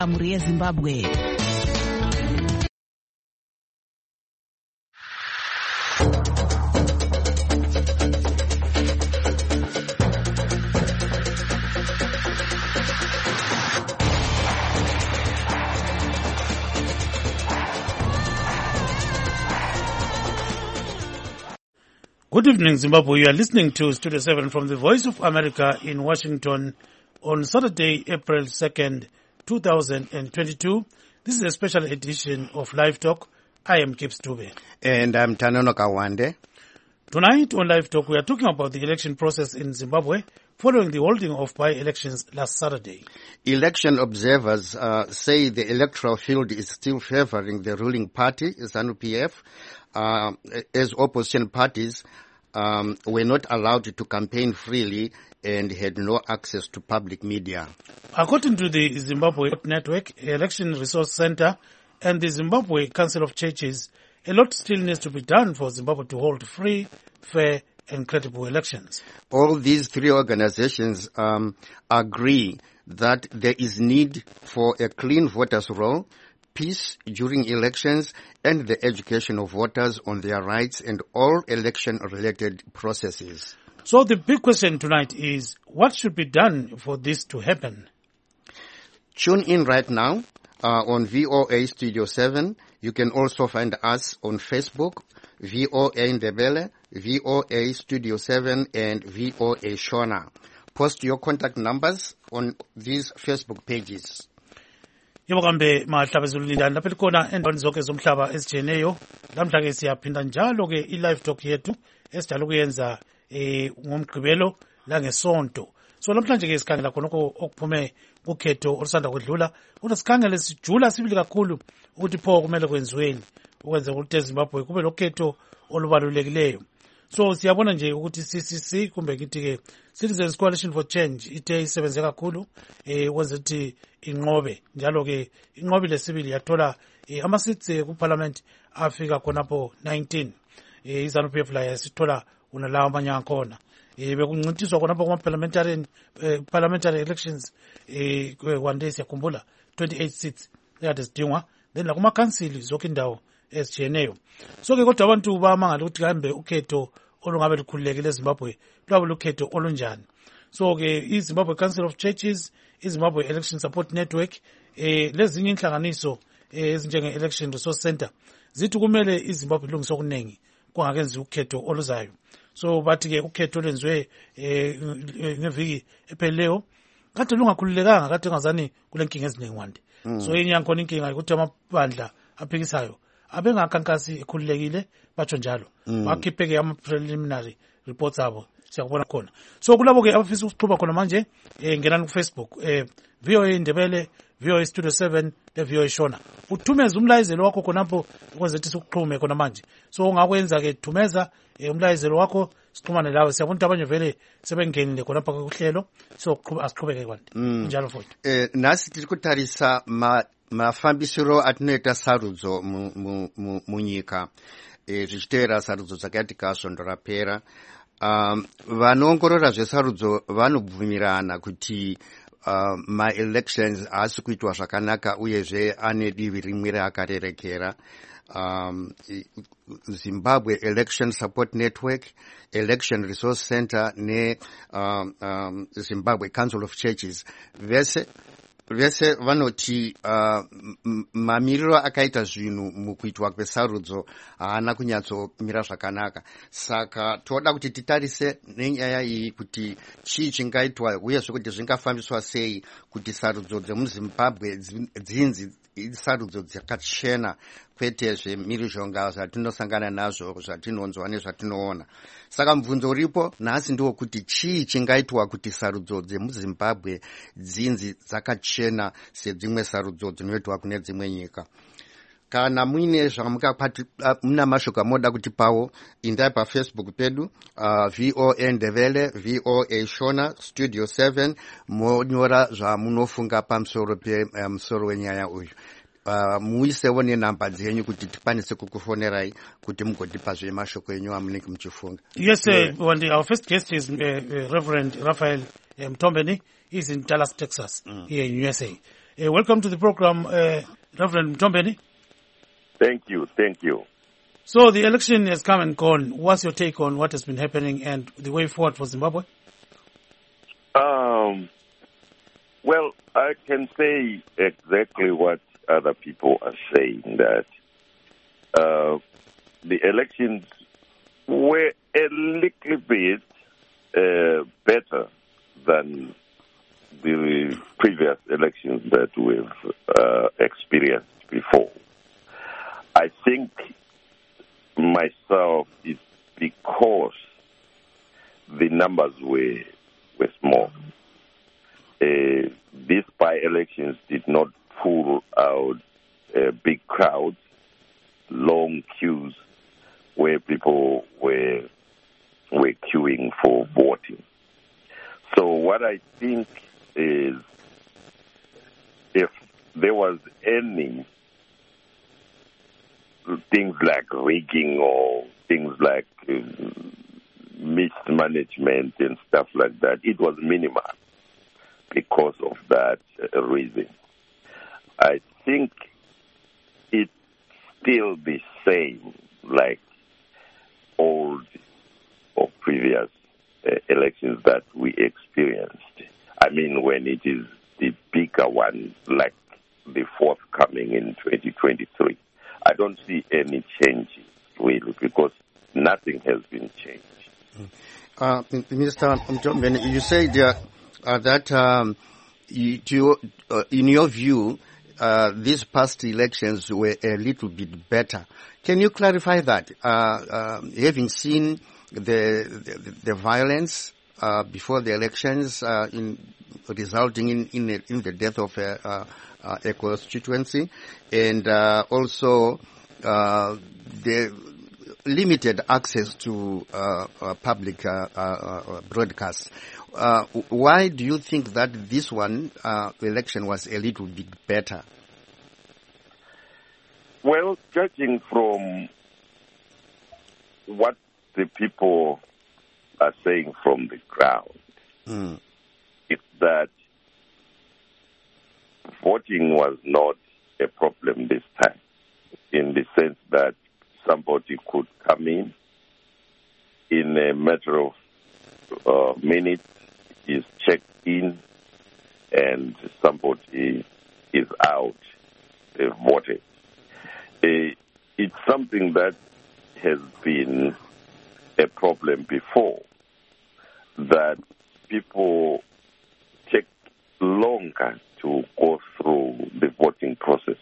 Jamhuri ya Zimbabwe. Good evening, Zimbabwe. You are listening to Studio 7 from the Voice of America in Washington on Saturday, April 2nd, 2022. This is a special edition of Live Talk. I am Kip Stube. And I'm Tanono Kawande. Tonight on Live Talk, we are talking about the election process in Zimbabwe following the holding of by-elections last Saturday. Election observers say the electoral field is still favoring the ruling party, ZANU-PF, as opposition parties were not allowed to campaign freely and had no access to public media. According to the Zimbabwe Network, Election Resource Center, and the Zimbabwe Council of Churches, a lot still needs to be done for Zimbabwe to hold free, fair, and credible elections. All these three organizations agree that there is need for a clean voters' roll, peace during elections, and the education of voters on their rights and all election-related processes. So the big question tonight is, what should be done for this to happen? Tune in right now on VOA Studio 7. You can also find us on Facebook, VOA Ndebele, VOA Studio 7, and VOA Shona. Post your contact numbers on these Facebook pages. Yebo kambe mahlaba ezulindani lapha likhona endaweni zonke zomhlaba ezijeneyo. Lamhla ke siyaphinda njalo ke i-live talk yethu esidala ukuyenza ngomgqibelo la ngesonto. So namhlanje ke sikhangela khonokho okuphume kukhetho olusanda kwedlula. Kodwa sikhangele sijula sibili kakhulu ukuthi pho kumele kwenziweni ukwenza ukuthi eZimbabwe kube lokhetho olubalulekileyo. So siyabona nje ukuthi CCC kumbe kithi ke Citizens Coalition for Change ithe isebenze kakhulu ukwenza ukuthi inqobe njalo ke inqobi lesibili yathola ama-seats ku parliament afika khonapho 19. iZANU-PF la yasithola unalawa amanye akhona. Bekuncintiswa khonapho kuma-parliamentary elections one day siyakhumbula 28 seats ekade zidingwa, then la kuma-council zonke indawo ezijiyeneyo. So ke kodwa abantu bamangala ukuthi kambe ukhetho olungabe lukhululekile eZimbabwe lwabe lukhetho olunjani. So ke iZimbabwe Council of Churches, iZimbabwe Election Support Network, lezinye inhlanganiso ezinjenge-Election Resource Center zithi kumele iZimbabwe ilungise okuningi kungakenzi ukhetho oluzayo. So bathi ke ukhetho olwenziwe ngeviki ephelileyo kade lungakhululekanga, kade ngazani kule nkinga eziningi wande. So yenye yakhona inkinga ukuthi amabandla aphikisayo abengakhankasi ekhululekile batsho njalo. Bakhipheke ama-preliminary reports abo siyakubona khona. So kulabo ke abafisa ukuxhuba khona manje ngenani ku-Facebook VOA Ndebele, VOA Studio 7 le VOA Shona. Uthumeza umlayezelo wakho khonapho ukwenza ukuthi sikuxhume khona manje. So ungakwenza ke thumeza umlayezelo wakho sixhumane lawe. Siyabona ukuthi abanye vele sebengenile khonapha kuhlelo, so asiqhubeke kwanti njalo futhi. Nasi tiri kutarisa mafambisiro atinoita sarudzo munyika zvichiteera sarudzo dzakati kasvondo rapera. Vanoongorora zvesarudzo vanobvumirana kuti ma-elections haasi kuitwa zvakanaka uyezve ane divi rimwe raakarerekera. Zimbabwe Election Support Network, Election Resource Center ne Zimbabwe Council of Churches vese vanoti mamiriro akaita zvinhu mukuitwa kwesarudzo haana kunyatsomira zvakanaka. Saka toda kuti titarise nenyaya iyi kuti chii chingaitwa uyezve kuti zvingafambiswa sei kuti sarudzo dzemuzimbabwe dzinzi sarudzo dzakachena kwete zvemhirizhonga zvatinosangana nazvo zvatinonzwa nezvatinoona. Saka mubvunzo uripo nhasi ndiwo kuti chii chingaitwa kuti sarudzo dzemuzimbabwe dzinzi dzakachena sedzimwe sarudzo dzinoitwa kune dzimwe nyika. Kana muine muna mashoko amoda kuti pawo, indai paFacebook pedu VOA Ndebele, VOA Shona Studio 7 monyora zvamunofunga pamusoro musoro wenyaya uyu. Muisewo nenhamba dzenyu kuti tikwanise kukufonerai kuti mugotipa zvemashoko enyu amunenge muchifunga. Yes, our first guest is Reverend Raphael Mtombeni. He's in Dallas, Texas, here in USA. Welcome to the program, Reverend Mtombeni. Thank you. So the election has come and gone. What's your take on what has been happening and the way forward for Zimbabwe? Well, I can say exactly what other people are saying, that the elections were a little bit better than the previous elections that we've experienced before. I think myself it's because the numbers were small. These by-elections did not pull out big crowds, long queues where people were queuing for voting. So what I think is, if there was any things like rigging or things like mismanagement and stuff like that, it was minimal because of that reason. I think it's still the same like old or previous elections that we experienced. I mean, when it is the bigger one, like the forthcoming in 2023, I don't see any changes really, because nothing has been changed. Mr. Mtombeni, you said that in your view, these past elections were a little bit better. Can you clarify that? Having seen the violence before the elections, resulting in the death of a constituency, and also the limited access to public broadcasts. Why do you think that this one election was a little bit better? Well, judging from what the people are saying from the ground, it's that voting was not a problem this time, in the sense that somebody could come in a matter of minutes, is checked in, and somebody is out voted. It's something that has been a problem before, that people take longer to go through the voting process.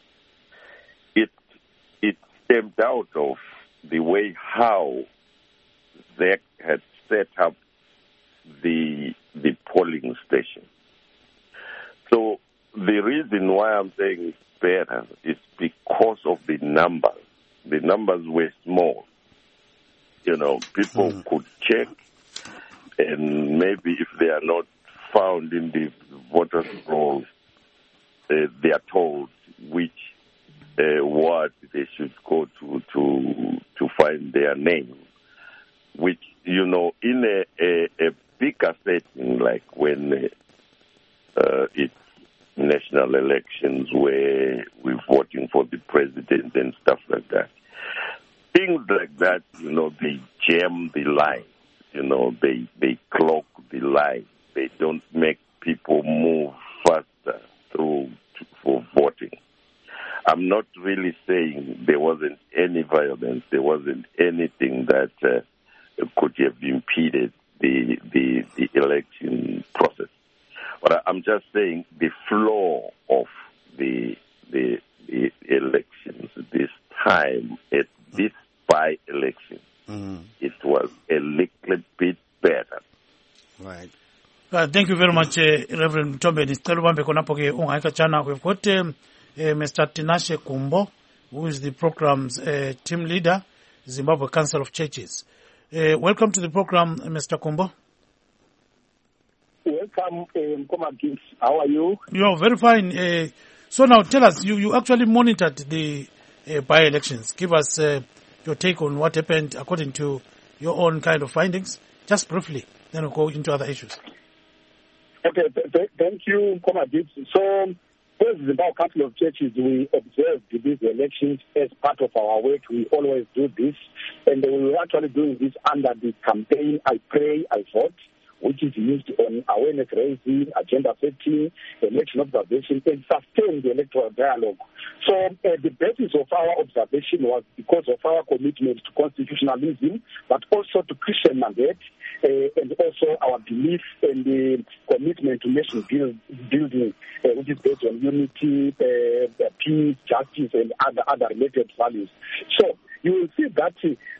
It stemmed out of the way how they had set up the polling station. So the reason why I'm saying it's better is because of the numbers. The numbers were small. People could check, and maybe if they are not found in the voters' rolls, they are told which ward they should go to find their name. Which, in a bigger setting, like when it's national elections where we're voting for the president and stuff like that, things like that, they jam the line. They clog the line. They don't make people move faster through for voting. I'm not really saying there wasn't any violence. There wasn't anything that could have impeded the election process. But I'm just saying the flow of the elections this time, at this by-election, it was a little bit better. Right. Thank you very much, Reverend Mtombeni. We've got Mr. Tinashe Kumbo, who is the program's team leader, Zimbabwe Council of Churches. Welcome to the program, Mr. Kumbo. Welcome, Nkoma Gibbs. How are you? You're very fine. So now tell us, you actually monitored the by-elections. Give us your take on what happened according to your own kind of findings, just briefly. Then we'll go into other issues. Okay, thank you, Nkoma Gibbs. So As the Zimbabwe Council of Churches, we observed these elections as part of our work. We always do this, and we were actually doing this under the campaign I Pray, I Vote, which is used on awareness raising, agenda setting, election observation, and sustain the electoral dialogue. So the basis of our observation was because of our commitment to constitutionalism, but also to Christian mandate, and also our belief and the commitment to nation building, which is based on unity, peace, justice, and other related values. So you will see that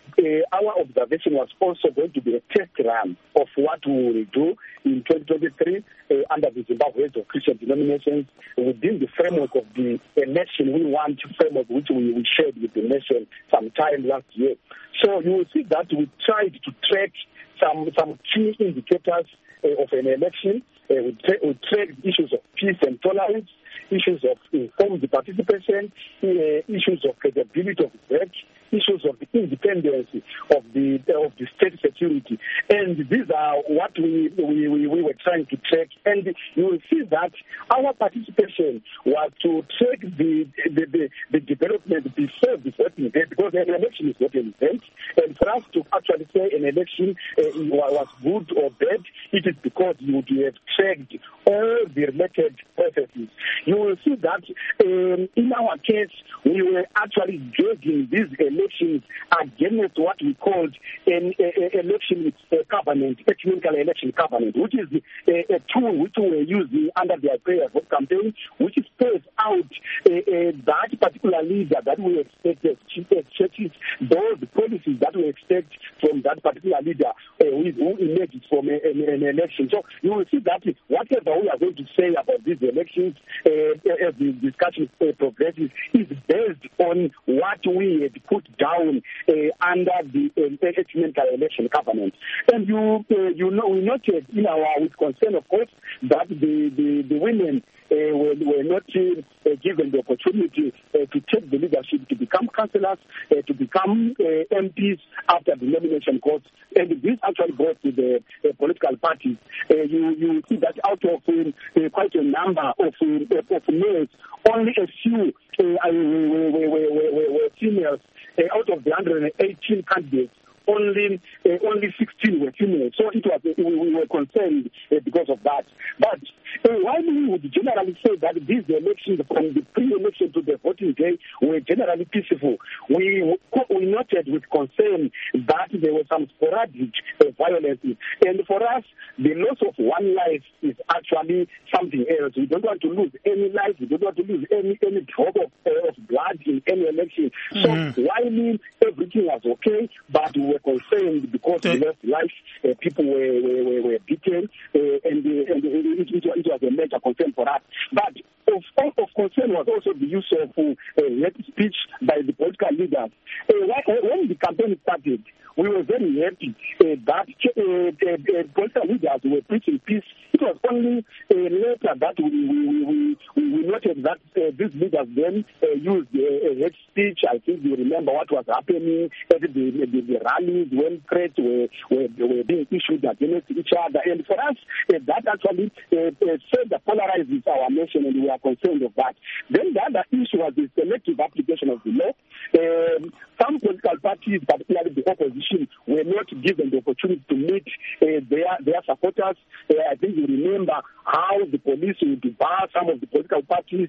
our observation was also going to be a test run of what we will do in 2023 under the Zimbabwe of Christian denominations within the framework of the election we want framework which we shared with the nation sometime last year. So you will see that we tried to track some key indicators of an election. We tracked issues of peace and tolerance, issues of informed participation, issues of credibility of work, issues of the independence of the state security, and these are what we were trying to track. And you will see that our participation was to track the development before the voting day, because an election is not an event, and for us to actually say an election was good or bad, it is because you would have tracked all the related processes. You will see that in our case, we were actually judging these elections against what we called an election covenant, ecumenical election covenant, which is a tool which we were using under the prayer vote campaign, which spells out that particular leader that we expect as churches, those policies that we expect from that particular leader who emerges from an election. So you will see that whatever we are going to say about these elections as the discussion progresses is based on what we had put down under the ecumenical election covenant. And we noted in our with concern, of course, that the women were not given the opportunity to take the leadership, to become councillors, to become MPs after the nomination court. And this actually brought to the political parties. You see that out of quite a number of males, only a few were females. Out of the 118 candidates, only 16 were female. So it was we were concerned because of that. But while we would generally say that these elections, from the pre-election to the voting day, were generally peaceful, we noted with concern that there were some sporadic violence. And for us, the loss of one life is actually something else. We don't want to lose any life. We don't want to lose any drop of blood in any election. So while everything was okay, but we were concerned because we lost life, people were beaten, and it was a major concern for us. But of concern was also the use of hate speech by the political leaders. When the campaign started, we were very happy that political leaders were preaching peace. It was only later that we noted that these leaders then used hate speech. I think you remember what was happening at the rallies when threats were being issued against each other. And for us, that actually further polarizes our nation, and we are concerned of that. Then the other issue was the selective application of the law. Some political parties, particularly the opposition, were not given the opportunity to meet their supporters. I think you remember how the police would bar some of the political parties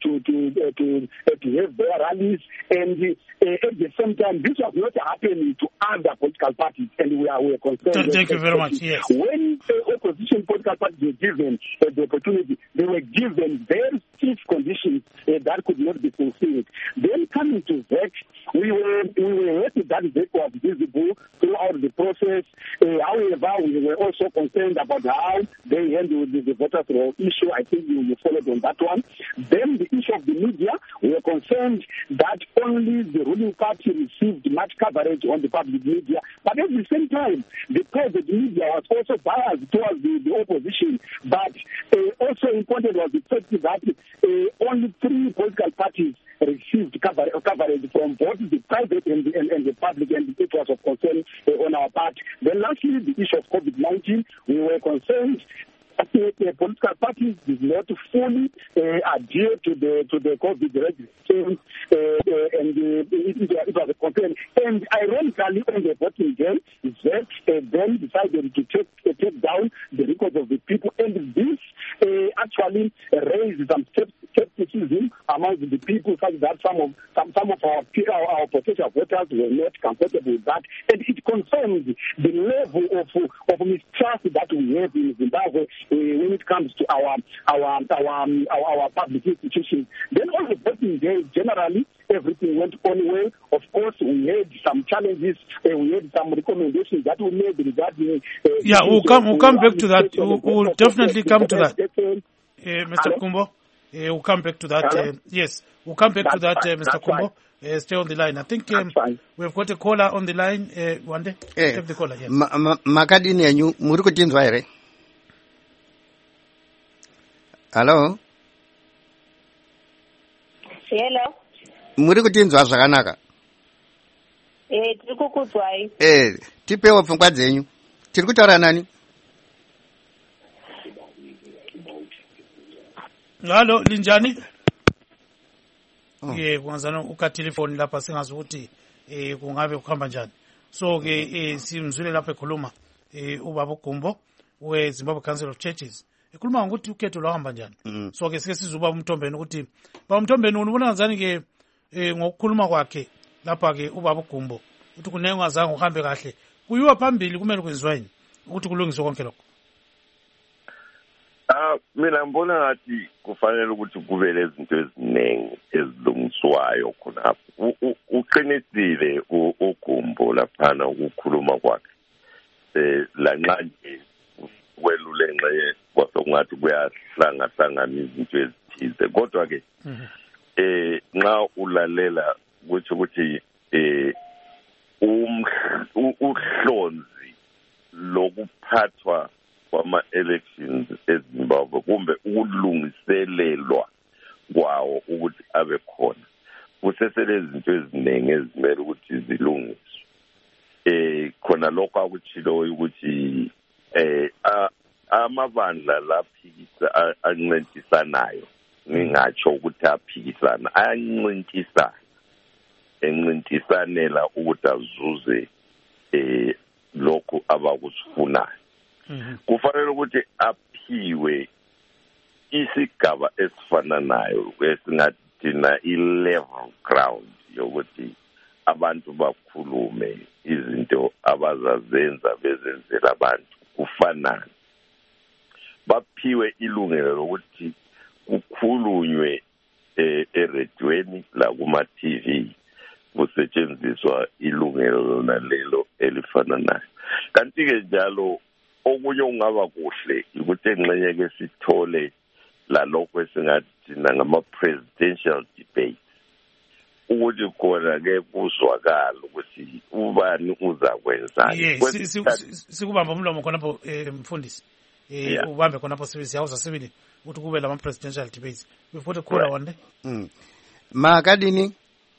to have their rallies, and at the same time, this was not happening to other political parties, and we are concerned. Thank you very much. Yes. When opposition political parties were given the opportunity, they were given very stiff conditions that could not be fulfilled. Then coming to VEC, we were happy that VEC was visible throughout the process. However, we were also concerned about how they handled the voters' roll issue. I think you followed on that one. Then the issue of the media, we were concerned that only the ruling party received much coverage on the public media. But at the same time, the private media was also biased towards the opposition. But also important was the fact that only 3 political parties received coverage from both the private and the public, and it was of concern on our part. Then lastly, the issue of COVID-19, we were concerned political parties did not fully adhere to the COVID regulations, and it was a complaint. And ironically, on the voting day, that then decided to take down the records of the people, and this actually raised some skepticism among the people, such that some of our potential voters were not comfortable with that, and it confirms the level of mistrust that we have in Zimbabwe when it comes to our public institutions. Then on the voting day, generally everything went on well. Of course, we had some challenges. We had some recommendations that we made regarding. We'll come back to that. We'll definitely come to that, Mr. Kumbo. We'll come back to that. Yes, we'll come back to that, Mr. Kumbo. Stay on the line. I think we've got a caller on the line. One day, take the caller. Yes. Makadini yanyu muri kutinzwa here? Hello. Hello. Muri kutinzwa zvakanaka? Tiri kukudzwai. Tipewo pfungwa dzenyu. Tiri kutaura nani? Halo, linjani? Kwanza ukatelefoni lapha singazi ukuthi kungabe kuhamba njani. So ke simzwile lapha ekhuluma ubaba uGumbo we Zimbabwe Council of Churches. Ekhuluma ngokuthi ukhetho lwahamba njani. So ke sike sizuba uMthombeni ukuthi ba uMthombeni unibona kanjani ke ngokukhuluma kwakhe lapha ke ubaba uGumbo uthi kunengazange uhambe kahle. Kuyiwa phambili kumele kwenziweni ukuthi kulungiswe konke lokho. Mina ngibona ngathi kufanele ukuthi kube lezinto eziningi ezilungiswayo khonapho. Uqinisile uGumbo laphana ukukhuluma kwakhe. Lanxa nje welule nxe kwasokungathi kuyahlangana izinto ezithize. Kodwa ke nxa ulalela ukuthi uhlonzi lokuphathwa kwama-elections eZimbabwe kumbe ukulungiselelwa kwawo ukuthi abe khona kuseselezinto eziningi ezimele ukuthi zilungiswe. Khona lokho akutshiloyo ukuthi amabandla laphikisa ancintisanayo ngingatsho ukuthi aphikisana encintisanela ukuthi azuze lokhu abakusifunayo. Kufanele ukuthi aphiwe isigaba esifananayo esingathina i-level ground yokuthi abantu bakhulume izinto abazazenza bezenzela abantu kufanana. Baphiwe ilungelo lokuthi kukhulunywe eredweni la kuma-TV kusetshenziswa ilungelo lona lelo elifananayo. Kanti-ke njalo okunye ungaba kuhle ukuthi engxenye ke sithole lalokho esingathi ngama-presidential debates ukuthi khona ke kuzwakala ukuthi ubani uzakwenzani. Sikubamba umlomo khonapho mfundisi. Ubambe khonapho siyawuza sibili ukuthi kube lama-presidential debates. We've got a caller one day. Makadini?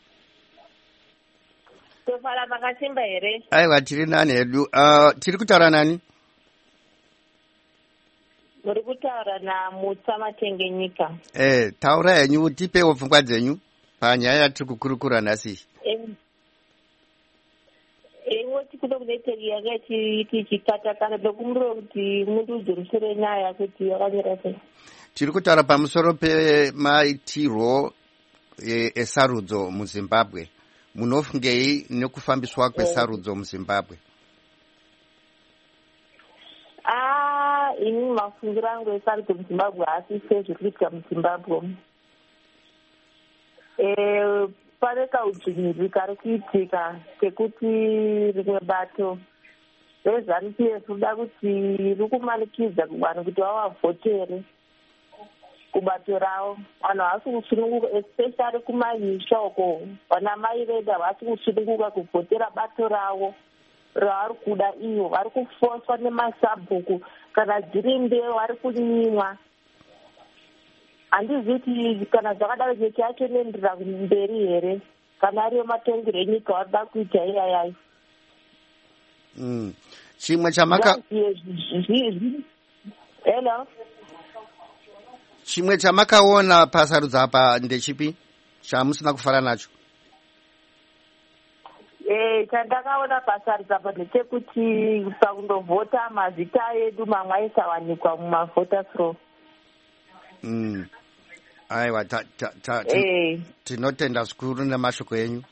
Tofala makasimba here. Aiwa tiri nani hedu. Tiri kutaura nani? Muri kutaura na Mutsamatenge nyika. Taura yenyu tipewo pfungwa dzenyu panyaya yatiri kukurukura nhasi. Tikuda kudeteri yakati chikatakana pekumuro kuti muntu udzorusere nyaya kuti yakanyira sei. Tiri kutaura pamusoro pemaitirwo esarudzo muZimbabwe. Munofungei nekufambiswa kwesarudzo muZimbabwe? Ini mafungiro angu esarudzo muZimbabwe asi sezvo kuitika muZimbabwe. Pane kaudzvinyiriri kari kuitika kekuti rimwe bato reZANU-PF rinoda kuti rikumanikidza kuvanhu kuti vavavhotere kubato ravo. Vanhu havasi kusununguka especially kumanyisha uko vana mai vedu havasi kusununguka kuvhotera bato ravo ravari kuda ivo. Vari kufoswa nemasabhuku kana dziri mbeu vari kunyimwa. Handizivi kuti kana zvakadaro nyika yacho inoenderera mberi here kana ariyo matongero enyika varida kuita iyayayo. Chimwe chamaka Hello. chimwe chamakaona pasarudza apa ndechipi chamusina kufara nacho? Chandakaona pasarudza apa ndechekuti pakundovhota mazita edu mamwe aisawanikwa mumavhoters roll. Aiwa, tinotenda zvikuru nemashoko enyu.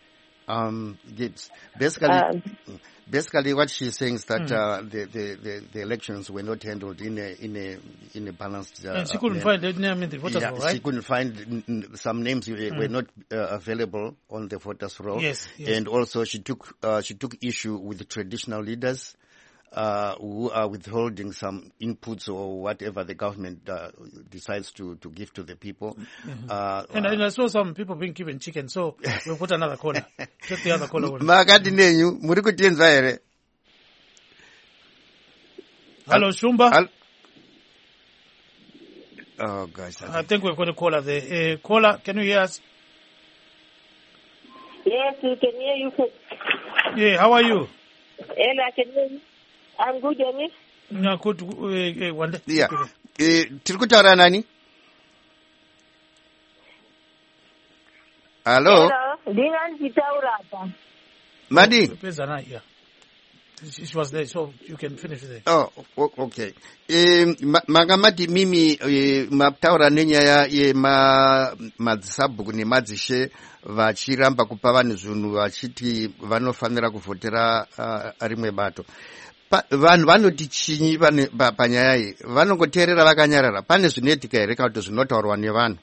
Basically, what she's saying is that the elections were not handled in a balanced. And she couldn't find the name in the voters roll, right? She couldn't find some names were not available on the voters roll. Yes. And also she took issue with the traditional leaders who are withholding some inputs or whatever the government decides to give to the people. And I saw some people being given chicken, so we'll put another corner. Take the other corner. Hello, Shumba. Oh, gosh. I think we're going to call her there. Caller, can you hear us? Yes, we can hear you. Yeah, how are you? Hello, I can hear you. I'm good, Jenny. No, good. One day. Yeah. Tirikutaura nani? Hello? Hello. Madi? Yeah. She was there, so you can finish there. Oh, okay. Magamati mimi mataura nenyaya ye madzisabhuku nemadzishe vachiramba kupa vanhu zvinhu vachiti vanofanira kuvhotera rimwe bato. Vanhu vanoti chinyi panyaya iyi? Vanongoteerera vakanyarara. Pane zvinoitika here kana kuti zvinotaurwa nevanhu?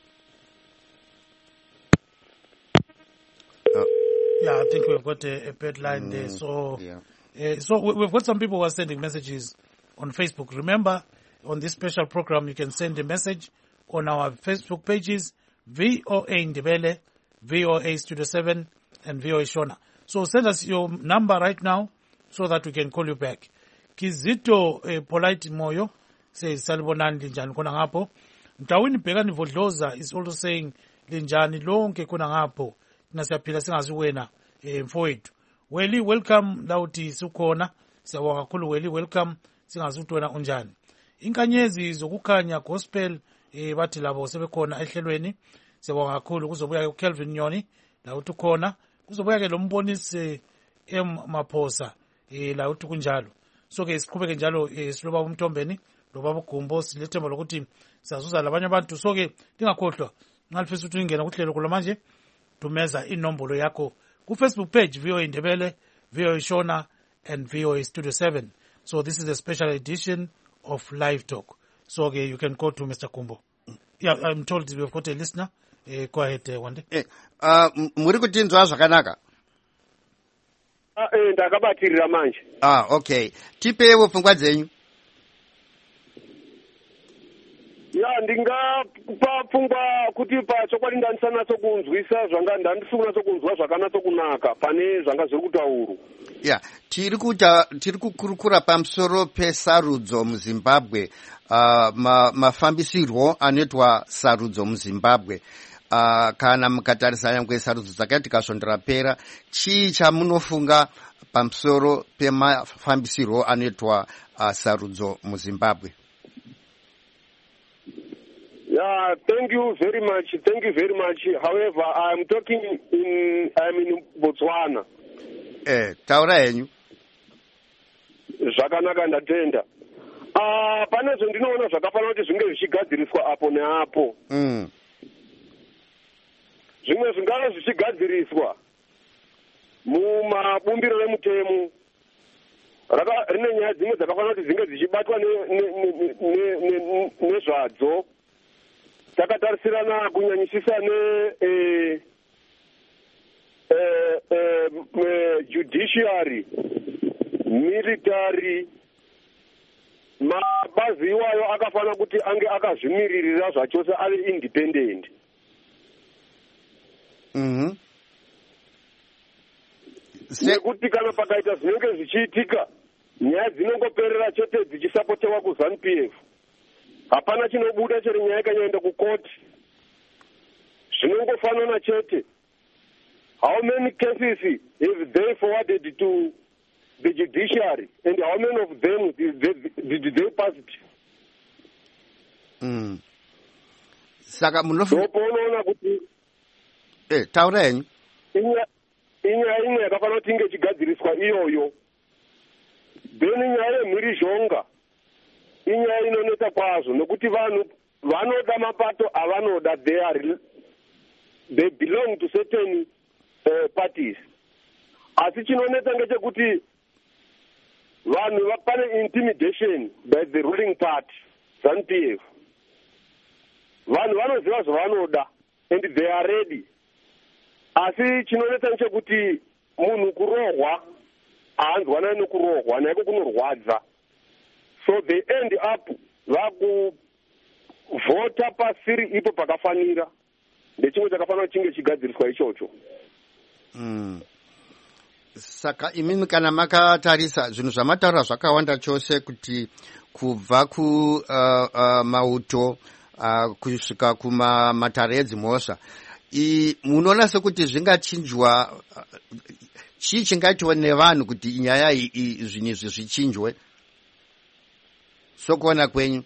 Yeah, I think we've got a bad line there. So, so we've got some people who are sending messages on Facebook. Remember, on this special program, you can send a message on our Facebook pages, VOA Ndebele, VOA Studio 7, and VOA Shona. So send us your number right now so that we can call you back. Kizito Polite Moyo says, Salibonani Linjani kuna ngapo. Mtawini Pegani Vodloza is also saying, Linjani lonke kuna ngapo. Nasiyapila singazuwena mfowethu. Weli, welcome lauti sukona. Siyabonga kakhulu Weli, welcome. Singazutwena unjani. Inkanyezi zokukhanya gospel bathi labo sebekhona ehlelweni. Siyabonga kakhulu kuzobuya uKelvin Nyoni lauti khona. Kuzobuya ke lo mbonisi Maphosa lauti kunjalo. So ke siqhubeke njalo siloba uMthombeni loba uGumbo silethemba lokuthi siyazuza labanye abantu. So ke lingakhohlwa ngalifisa ukuthi ingena kuhlelo kulo manje. Tumeza inombolo yako ku Facebook page VOA Ndebele, VOA Shona, and VOA Studio 7. So this is a special edition of Live Talk. So okay, you can go to Mr. Kumbo. Yeah, I'm told we've got a listener. Go ahead, one day. Muri kutinzwa zvakanaka? Ndakabatirira manje. Okay. Tipewo pfungwa dzenyu. Ya ndingapa pfungwa kuti pachokwadi ndanisanaso kunzwisa zvanga ndandisikunaso kunzwa zvakanatso kunaka pane zvanga zviri kutaurwa. Yeah, tiri kukurukura pamusoro pesarudzo muZimbabwe, mafambisirwo anoitwa sarudzo muZimbabwe. Kana mukatarisa nyangwe sarudzo dzakati kasvondera pera, chii chamunofunga pamusoro pemafambisirwo anoitwa sarudzo muZimbabwe? Yeah, thank you very much. However, I'm in Botswana. Taura henyu. Zvakanaka ndatenda. Pane zvandinoona zvakafanira kuti zvinge zvichigadziriswa apo neapo. Zvimwe zvingava zvichigadziriswa mumabumbiro remutemo. Rine nyaya dzimwe dzakafanira kuti dzinge dzichibatwa nezvadzo. Takatarisirana kunyanyisisa judiciary, military, mabazi iwayo akafanira kuti ange akazvimiririra zvachose ari independent. Nekuti kana pakaita zvinenge zvichiitika, nyaya dzinongoperera chete dzichisapotewa kuZANU-PF. Hapana chinobuda chero nyaya ikanyaenda kukoti. Zvinongofanana chete. How many cases have they forwarded to the judiciary, and how many of them did they pass Saka unoona kuti taura henyu inyaya imwe yakafanira kuti inge ichigadziriswa iyoyo. Then nyaya yemhirizhonga inyaya inonetsa kwazvo nekuti vanhu vanoda mapato avanoda, they belong to certain parties. Asi chinonetsa ngechekuti vanhu pane intimidation by the ruling party, ZANU-PF. Vanhu vanoziva zvavanoda and they are ready. Asi chinonetsa ngechekuti munhu kurohwa haanzwanani nokurohwa, naiko kunorwadza. So they end up vakuvhota pasiri ipo pakafanira. Ndechimwe chakafanira chinge chigadziriswa ichocho. Saka imimi kana makatarisa zvinhu zvamataura zvakawanda chose kuti kubva kumauto kusvika kumatare edzimhosva, munoona sekuti zvingachinjwa, chii chingaitwa nevanhu kuti nyaya zvinhu izvi zvichinjwe sokuona kwenyu?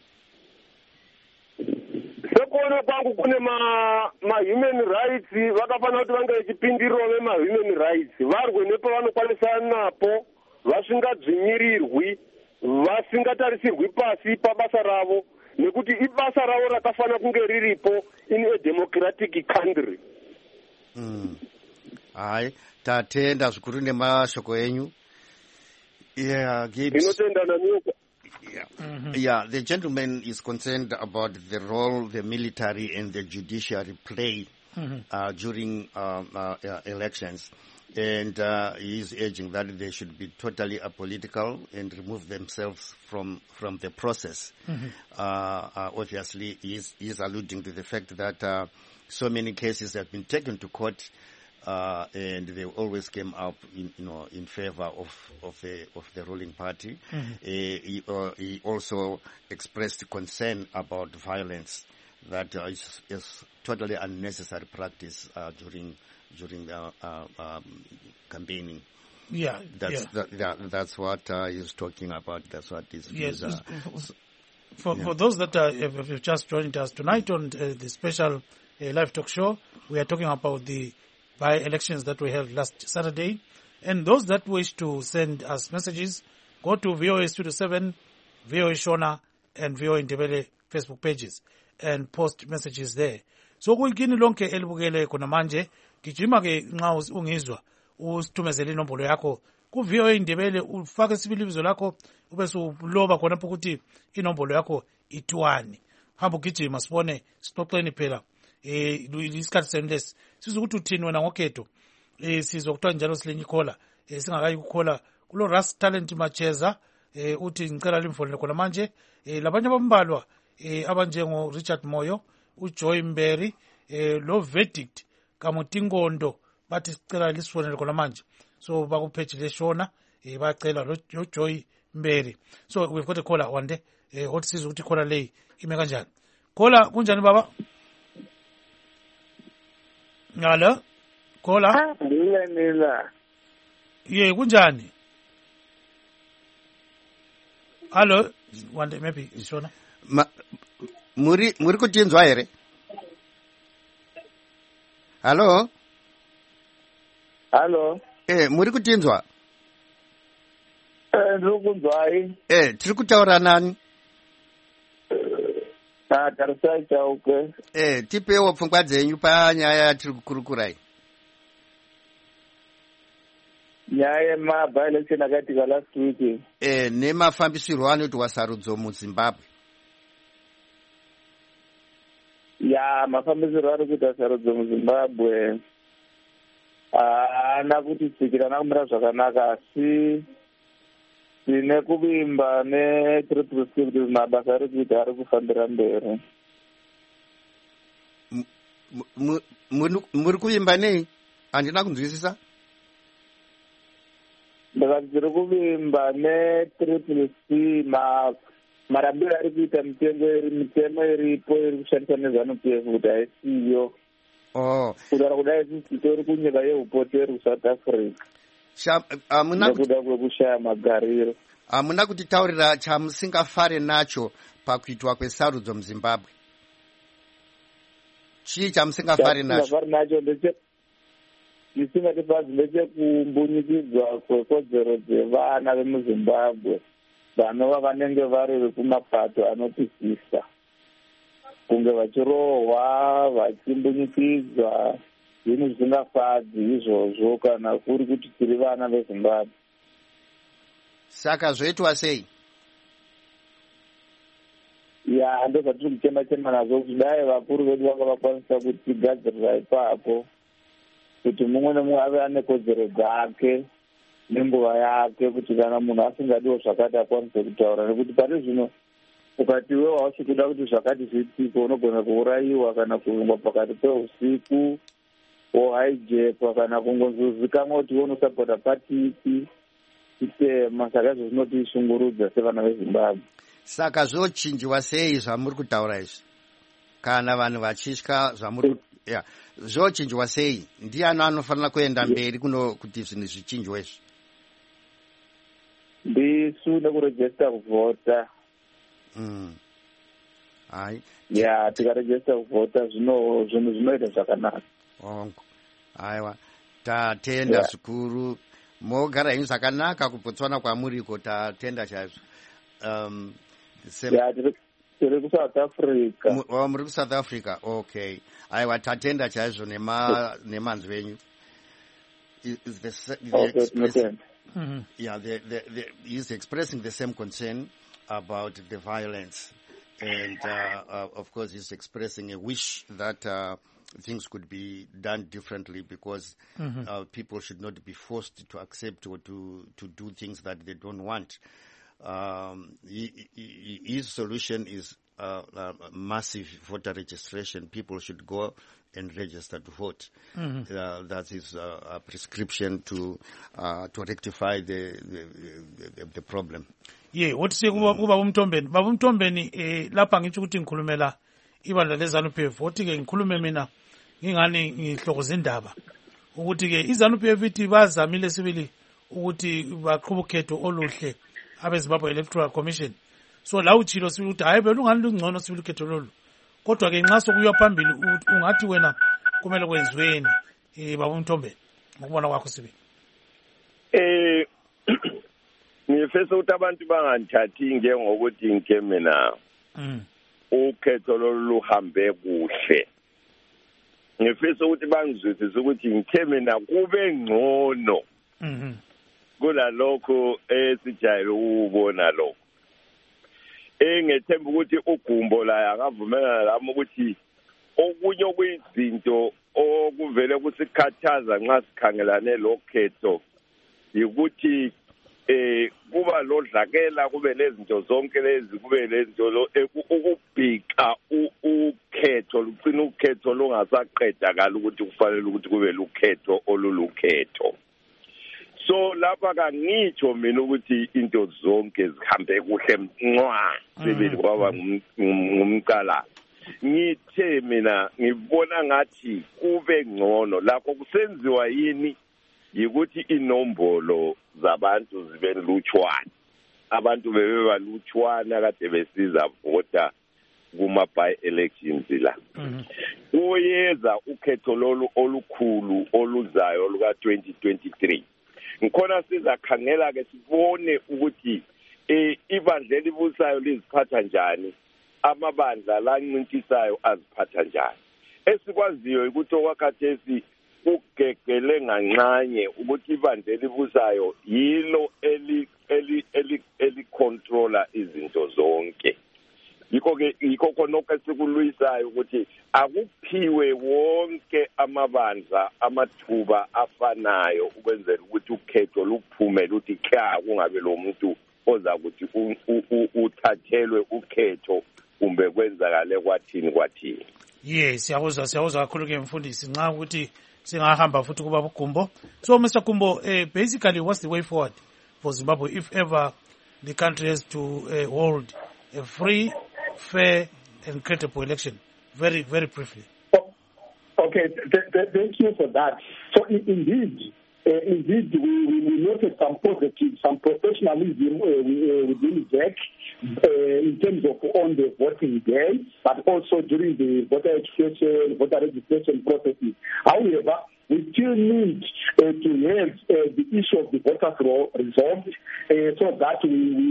Sekuona kwangu kune human rights vakafanira kuti vange vechipindirawo vema-human rights, varwe nepavanokwanisa napo, vasingadzvinyirirwi, vasingatarisirwi pasi pabasa ravo, nekuti ibasa ravo rakafanira kunge riripo in a democratic country. Hai, tatenda zvikuru nemashoko enyu. Gibbs. The gentleman is concerned about the role the military and the judiciary play during elections, and he is urging that they should be totally apolitical and remove themselves from the process. Obviously, he is alluding to the fact that so many cases have been taken to court, and they always came up in favor of the ruling party. He also expressed concern about violence that is totally unnecessary practice during the campaigning. That's what he's talking about. That's what his views are. For those that have just joined us tonight on the special live talk show, we are talking about the by-elections that we held last Saturday. And those that wish to send us messages, go to VOA Studio 7, VOA Shona, and VOA Ndebele Facebook pages and post messages there. So kuyikini lonke elibukele khona manje, gijima ke nxa ungizwa usithumezele inombolo yakho ku VOA Ndebele, ufake isibilibizo lakho ube suloba khonapho ukuthi inombolo yakho ithiwani. Hamba ugijima sibone sixoxeni phela isikhathi senu lesi sizokuthi uthini wena ngokhetho. Sizokuthiwa njalo silenye ikhola singakayi ukukhola kulo Ras Talent Macheza uthi ngicela limfonele khona manje labanye abambalwa abanjengo Richard Moyo, uJoy Mberi, lo Verdict Kamutingondo bathi sicela lisifonele khona manje. So bakupheji leshona bacela lo Joy Mberi. So we've got a caller one day othi sizokuthi ikhola leyi ime kanjani. Khola kunjani baba? Ngala khola nila ye kunjani? Hello, one day maybe ishona muri kutinzwa here? Hello muri kutinzwa? Ndokunzwai. Tiri kutaura nani? Tarisai chauke. Tipewo pfungwa dzenyu panyaya yatiri kukurukurai. Nyaya yema-by-election akaitika last week. Nemafambisirwo anoitwa sarudzo muZimbabwe. Mafambisirwo ari kuita sarudzo muZimbabwe haana kutitsikira nakumira zvakanaka, asi tine kuvimba netiripurisi kuti mabasa ari kuita ari kufambira mberi. Muri kuvimba nei? Handina kunzwisisa. Ndakati tiri kuvimba netiripurisi marambiro ari kuita mitemo iripo iri kushandiswa neZANU-PF kuti haisiyo. Kudara kudai sisi tori kunyika yeupoteri kuSouth Africa. nekuda kwekushaya magariro. Hamuna kutitaurira chamusingafare nacho pakuitwa kwesarudzo muZimbabwe. Chii chamusingafare nacho? Chisingatifadzi ndechekumbunyikidzwa kwekodzero dzevana vemuZimbabwe vanova vanenge vari vekumapato anopisisa, kunge vachirohwa, vachimbunyikidzwa, zvinhu zvisingafadzi izvozvo kana kuri kuti tiri vana veZimbabwe. Saka zvoitwa sei? Ya, ndozvatiri kuchema-chema nazvo kuti dai vakuru vedu vanga vakwanisa kutigadzirira ipapo kuti mumwe nemumwe ave ane kodzero dzake nenguva yake, kuti kana munhu asingadiwo zvakati akwanise kutaura, nekuti pane zvino ukati iwe hausi kuda kuti zvakati zviitike unogona kuurayiwa kana kuvingwa pakati peusiku, wohaijekwa kana kungozivikanwa kuti unosapota pati ipi chitema. Saka izvo zvinotishungurudza sevana veZimbabwe. Saka zvochinjiwa sei zvamuri kutaura izvi? Kana vanhu vachitya zvamuri zvochinjiwa sei? Ndiani anofanira kuenda mberi kuti zvinhu zvichinjwe izvi? Ndisu nekurejesta kuvhota. Hai. Ya, tikarejesta kuvhota zvinhu zvinoita zvakanaka. Aiwa, tatenda zvikuru. Mogara henyu zvakanaka kuBotswana kwamuriko, tatenda chaizvo. Tiri kuSouth Africa. Muri kuSouth Africa, okay. Aiwa, tatenda chaizvo nemanzwi enyu. He's expressing the same concern about the violence, and of course he's expressing a wish that things could be done differently, because people should not be forced to accept or to do things that they don't want. His solution is massive voter registration. People should go and register to vote. That is a prescription to rectify the problem. Yeah, what say Baba Mtombeni lapha ngitsho ukuthi ngikhulumela ibandla leZANU-PF, othi ke ngikhulume mina ngingani ngihlokoza indaba ukuthi ke iZANU-PF ithi bazamile sibili ukuthi baqhuba ukhetho oluhle abeZimbabwe Electoral Commission. So la uchilo sibili ukuthi hayi belungani lungcono sibili ukhetho lolu, kodwa ke nxa sokuya phambili ungathi wena kumele kwenziweni Baba Mtombeni ngokubona kwakho sibili? Ngifisa ukuthi abantu banganthathi njengokuthi ngike mina ukhetho luhambe kuhle. Ngifisa ukuthi bangizwisise ukuthi ngike mina kube ngcono kulalokho esijayele ukubona lokho. Ngethemba ukuthi uGumbo la akavumelana lami ukuthi okunye okuyizinto okuvele kusikhathaza nxa sikhangelane lokhetho ukuthi kuba lodlakela, kube lezinto zonke lezi, kube lezinto ukubhika ukhetho, lugcina ukhetho lungasaqedakala ukuthi kufanele ukuthi kube lukhetho olulukhetho. So lapha kangitsho mina ukuthi into zonke zihambe kuhle mncwa sibili kwaba ngumqala. Ngithe mina ngibona ngathi kube ngcono lapho kusenziwa yini yikuthi inombolo zabantu zibe lutshwana. Abantu bebe balutshwana kade besiza vota kuma by elections la. Uyeza ukhetho lolu olukhulu oluzayo luka 2023. Ngikhona sizakhangela ke sibone ukuthi ibandla elibusayo liziphatha njani, amabandla lancintisayo aziphatha njani. Esikwaziyo ukuthi okwakhathesi ugegele ngancanye ukuthi ibandla elibusayo yilo eli controller izinto zonke. Yikho konke sikulwisayo ukuthi akuphiwe wonke amabandla amathuba afanayo ukwenzela ukuthi ukhetho luphume luthi kya kungabe lo muntu oza ukuthi uthathelwe ukhetho kumbe kwenzakale kwathini. Yes, siyawuzwa kakhulu ke mfundisi nxa ukuthi singahamba futhi kuba uGumbo. So Mr. Gumbo, basically what's the way forward for Zimbabwe if ever the country has to hold a free, fair and credible election? Very, very briefly. Okay, thank you for that. So indeed, indeed, we noted some positive, some professionalism within ZEC in terms of on the voting day, but also during the voter education, voter registration processes. However, we still need to have the issue of the voters roll resolved so that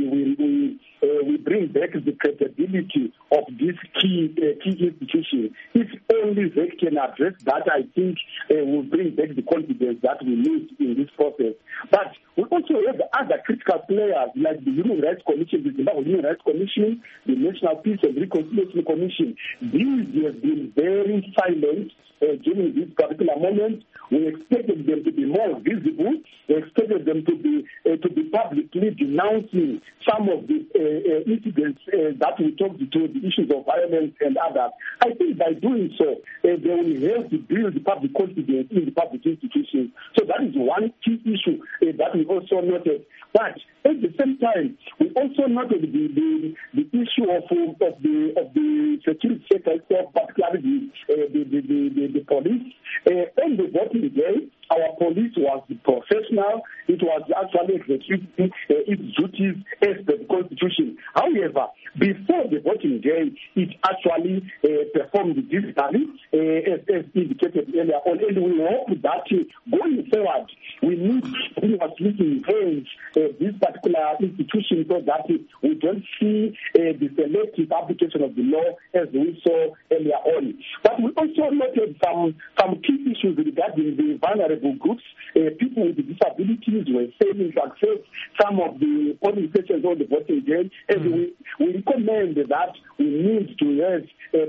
we bring back the credibility of this key institution. If only they can address that, I think will bring back the confidence that we need in this process. But we also have other critical players like the Human Rights Commission, the Zimbabwe Human Rights Commission, the National Peace and Reconciliation Commission. These have been very silent during this particular moment. We expected them to be more visible. We expected them to be publicly denouncing some of the incidents that we talked to, the issues of violence and others. I think by doing so, they will help to build the public confidence in the public institutions. So that is one key issue that we also noted. But at the same time, we also noted the issue of the security sector itself, particularly the police. On the voting day, our police was professional. It was actually executing its duties as per the Constitution. However, before the voting day, it actually performed digitally, as indicated earlier on. And we hope that going forward, we need to enhance this particular institution so that we don't see the selective application of the law as we saw earlier on. But we also noted some key issues regarding the vulnerable groups. People with disabilities were failing to access some of the polling stations on the voting day, and we recommend that we need to have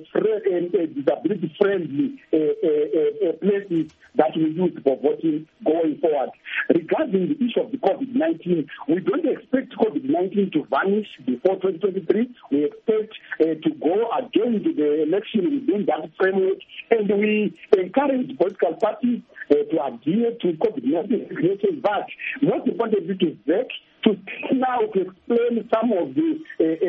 disability-friendly places that we use for voting going forward. Regarding the issue of the COVID-19, we don't expect COVID-19 to vanish before 2023. We expect to go again to the election within that framework, and we encourage political parties to adhere to COVID-19 regulations, but most importantly to VEC to now to explain some of the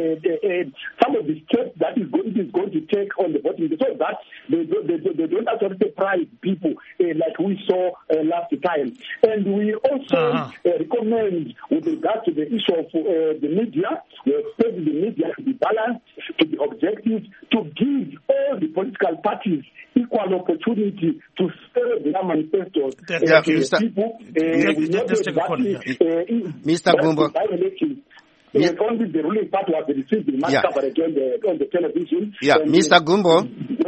steps that is going to take on the voting, so that they don't actually surprise people like we saw last time. And we also recommend, with regard to the issue of the media, we expect the media to be balanced, to be objective, to give all the political parties equal opportunity to sell their manifestos. Mr. Gumbo. Only the ruling party was receiving much coverage on the television. Mr. Gumbo.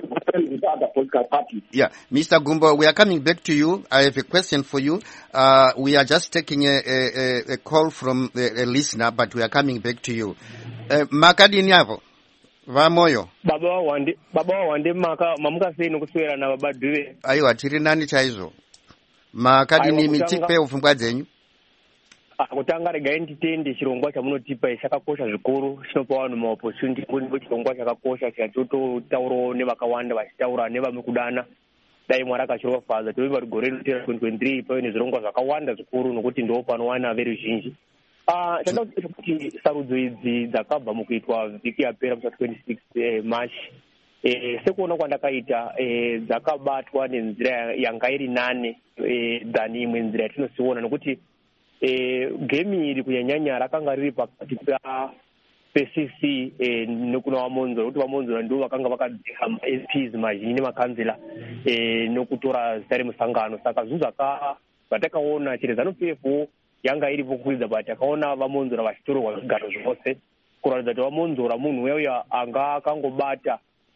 Mr. Gumbo, we are coming back to you. I have a question for you. We are just taking a call from a listener, but we are coming back to you. Makadini hapo vamoyo baba wande mamuka sino kuswera na baba drive aiwa tiri nani chaizo makadini mitipe ufungwa dzenyu kutanga rega entitende chirongwa chamunotipa chakakosha zvikuru chinopa vanhu maopportunity kuti chirongwa chakakosha chatotaurawo nevakawanda vachitaura nevamukudana dai mwari akachirofaza toiva rigore rinotera 2023 pave nezvirongwa zvakawanda zvikuru nokuti ndo panowana veruzhinji tanda kuti sarudzo idzi dzakabva mukuitwa vhiki yapera musa 26 March sekuona kwandakaita dzakabatwa nenzira yanga iri nane than imwe nzira yatinosiona nokuti gemi iri kunyanyanya rakanga riri pakati PCC nokuna vamonzora kuti vamonzora ndo vakanga vakadzika maSPs mazhinji nemakanzila nokutora zita remusangano saka zvinhu zvatakaona chirezano PF yanga iripo kukwidza but akaona vamonzora vachitorwa zvigaro zvose kuratidza kuti vamonzora munhu uyauya anga akangobata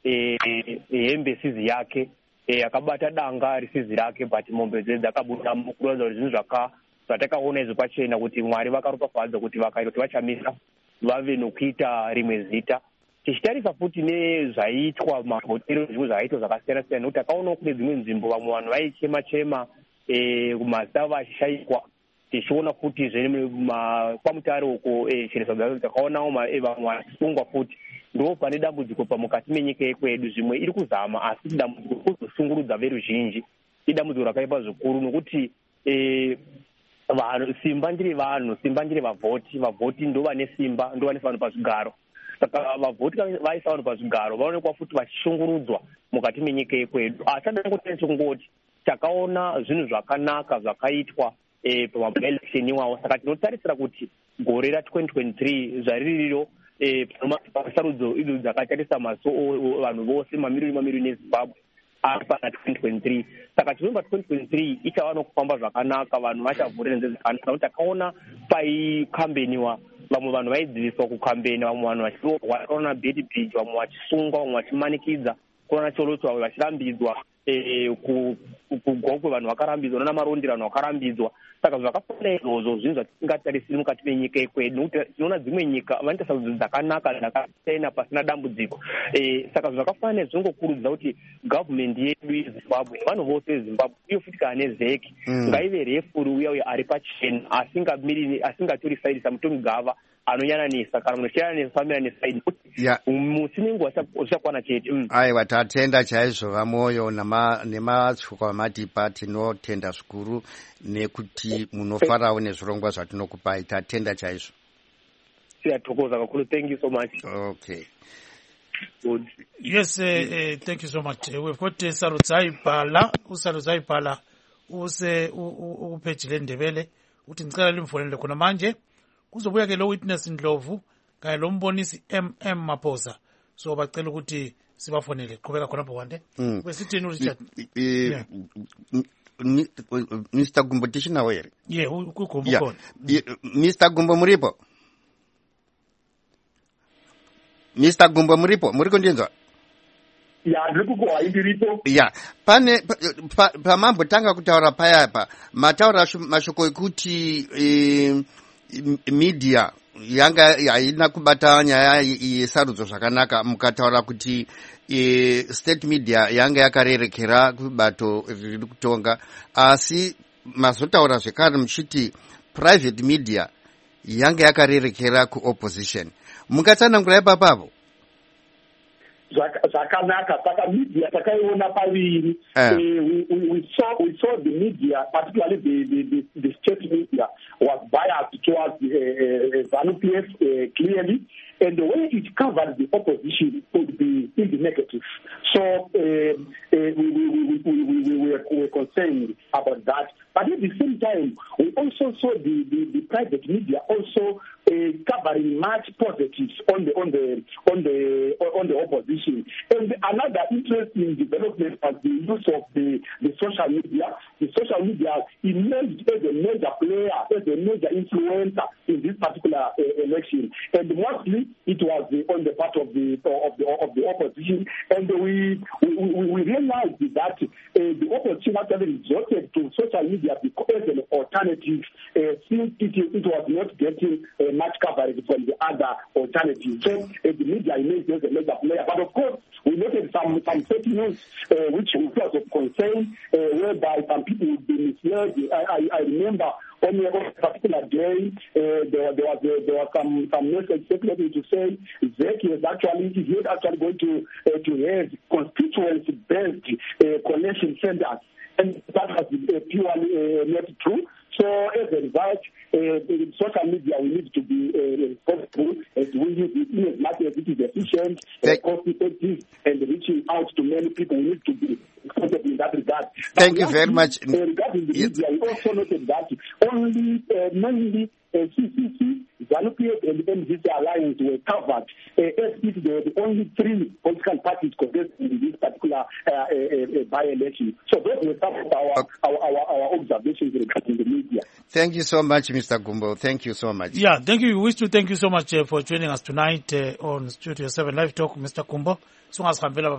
hembe sizi yake akabata danga risizi rake but mombe dzedu dzakabudamo kuratidza kuti zvinhu zvatakaona izvo pachena kuti mwari vakaropafadza kuti vakaita kuti vachamisa vave nokuita rimwe zita tichitarisa futi nezvaiitwa mahotero zvimwe zvaiitwa zvakasiyana siyana nokuti akaonawo kune dzimwe nzvimbo vamwe vanhu vaichema kumazita vachishayikwa tichiona futi pamutare uko chireso takaonawo vamwe vachisungwa futi ndo pane dambudziko pamukati menyika yekwedu zvimwe iri kuzama asi dambudziko kuzosungurudza veruzhinji idambudziko rakaipa zvikuru nokuti vanhu simba ndiri vanhu simba ndiri vavhoti ndo vane simba ndo vanesa vanhu pazvigaro saka vavhoti vaisa vanhu pazvigaro vaonekwa futi vachishungurudzwa mukati menyika yekwedu asi adana kuti nechekungoti takaona zvinhu zvakanaka zvakaitwa pamaelection iwawo. Saka tinotarisira kuti gore ra2023 zvaririro pasarudzo idzo dzakatarisa maso vanhu vose mamiliyoni eZimbabwe ari pana 2023. Saka tinoimba 2023 ichava nokufamba zvakanaka, vanhu vachavhurira nzeve zvakanaka, nokuti takaona paikambeniwa vamwe vanhu vaidziviswa kukambeni, vamwe vanhu vachirohwa, takaona bedibridge, vamwe vachisungwa, vamwe vachimanikidza, kuona choloto vamwe vachirambidzwa, kugokwe vanhu vakarambidzwa, nana marondera vanhu vakarambidzwa. Saka zvakafanira izvozvo zvinhu zvatisingatarisiri mukati menyika yekwedu, nokuti tinoona dzimwe nyika vanoita sarudzo dzakanaka dzakatsena pasina dambudziko. Saka zvakafanira zvinongokurudzira kuti gavhumendi yedu yeZimbabwe nevanhu vose veZimbabwe iyo futi kana nezeki ngaive refuri uya ari pachena, asingatori saidi samutongigava anonyananisa kana munhu chiyananisa famira nesaidi kuti musi nenguva zvichakwana chete. Aiwa, tatenda chaizvo vamoyo nematsuka amatipa, tinotenda zvikuru nekuti munofarawo nezvirongwa zvatinokupai. Tatenda chaizvo. Tiyathokoza kakulu. Thank you so much. Okay. Good. Yes, thank you so much. We've got Saludzai Bhala. Usaludzai Bhala upheji leNdebele uthi ngicela limfonele khona manje. Kuzobuya ke lo witness Ndlovu kanye lo mbonisi MM Maphosa. So bacela ukuthi sibafonele. Qhubeka khona bawande. Besithini Richard? Mr. Gumbo tishina were? Yeah, uGumbo khona. Mr. Gumbo muripo? Mr. Gumbo muripo? Muri kundinzwa? Ya, ndikukuwa indiripo. Ya, pane pamambo tanga kutaura payapa, mataura mashoko ekuti media yanga haina kubata nyaya yesarudzo zvakanaka, mukataura kuti state media yanga yakarerekera kubato riri kutonga, asi mazotaura zvekare muchiti private media yanga yakarerekera kuopposition. Mungatsanangura ipapapo? Zvakanaka, saka media takaiona paviri. We saw the media, particularly the state media, was biased towards ZANU-PF clearly, and the way it covered the opposition would be in the negative. So we were concerned about that. But at the same time, we also saw the private media also covering much positives on the opposition. And another interesting development was the use of the social media. The social media emerged as a major player, as a major influencer in this particular election. And mostly it was on the part of the opposition. And we realized that the opposition actually resorted to social media as an alternative, since it was not getting much coverage from the other alternatives. So the media emerged as a major player. But of course, we noted some fake news which was of concern, whereby some people would be misled. I remember on a particular day, there was some message circulating to say ZEC is not actually going to have constituency-based collection centers. And that has been purely not true. So as a result, social media will need to be responsible as we use it as much as it is efficient, cost-effective, and reaching out to many people. We need to be responsible in that regard. Thank you very much. Regarding the media, we also noted that only mainly CCC, ZANU-PF, and MZC alliance were covered, as if they were the only three political parties contesting in this particular by-election. So those were some of our observations regarding the media. Thank you so much, Mr. Gumbo. Thank you so much. Yeah, thank you. We wish to thank you so much for joining us tonight on Studio 7 Live Talk, Mr. Gumbo. So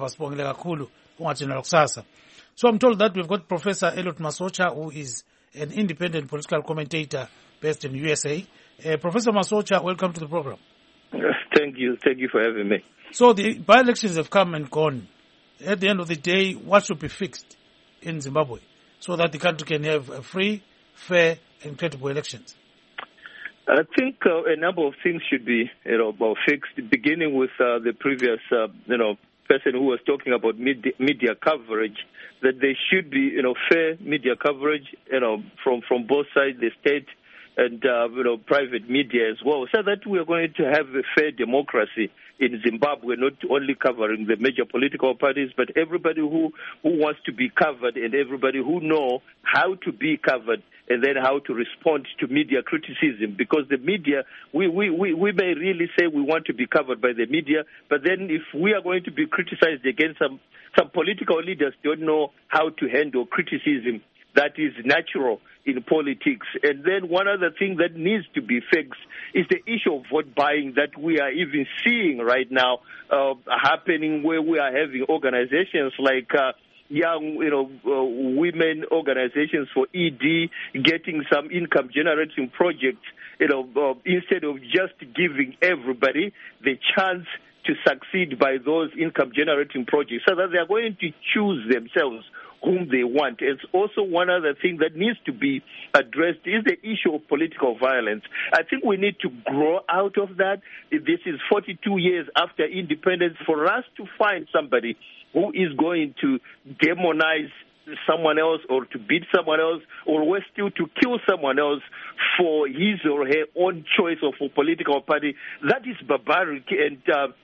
I'm told that we've got Professor Elliot Masocha, who is an independent political commentator based in USA. Professor Masocha, welcome to the program. Thank you. Thank you for having me. So the by-elections have come and gone. At the end of the day, what should be fixed in Zimbabwe so that the country can have free, fair, and credible elections? I think a number of things should be, fixed, beginning with the previous, person who was talking about media coverage, that there should be, fair media coverage, from both sides, the state and private media as well, so that we are going to have a fair democracy in Zimbabwe, not only covering the major political parties, but everybody who wants to be covered and everybody who know how to be covered and then how to respond to media criticism. Because the media, we may really say we want to be covered by the media, but then if we are going to be criticized against some political leaders don't know how to handle criticism, that is natural in politics. And then one other thing that needs to be fixed is the issue of vote buying that we are even seeing right now happening, where we are having organizations like young, women organizations for ED getting some income generating projects, instead of just giving everybody the chance to succeed by those income generating projects, so that they are going to choose themselves whom they want. It's also one other thing that needs to be addressed is the issue of political violence. I think we need to grow out of that. This is 42 years after independence. For us to find somebody who is going to demonize someone else or to beat someone else or worse still to kill someone else for his or her own choice of a political party, that is barbaric. And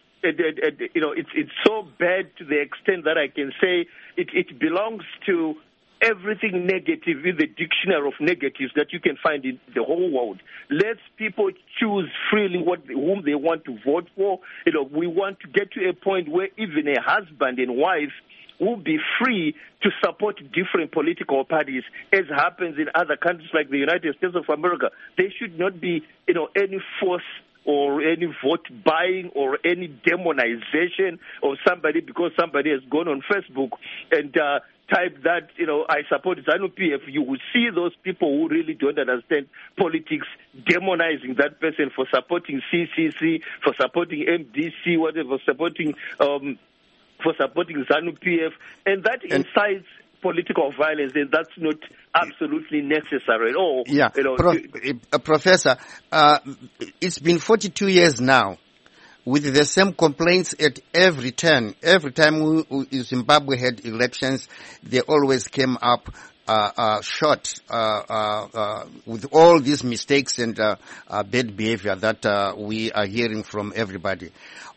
it's so bad to the extent that I can say it belongs to everything negative in the dictionary of negatives that you can find in the whole world. Let people choose freely whom they want to vote for. We want to get to a point where even a husband and wife will be free to support different political parties, as happens in other countries like the United States of America. There should not be, any force or any vote buying or any demonization of somebody because somebody has gone on Facebook and type that, I support ZANU-PF. You will see those people who really don't understand politics demonizing that person for supporting CCC, for supporting MDC, whatever, for supporting ZANU-PF, and that incites political violence, and that's not absolutely necessary at all. Yeah, Professor, it's been 42 years now with the same complaints at every turn. Every time Zimbabwe had elections, they always came up short with all these mistakes and bad behavior that we are hearing from everybody.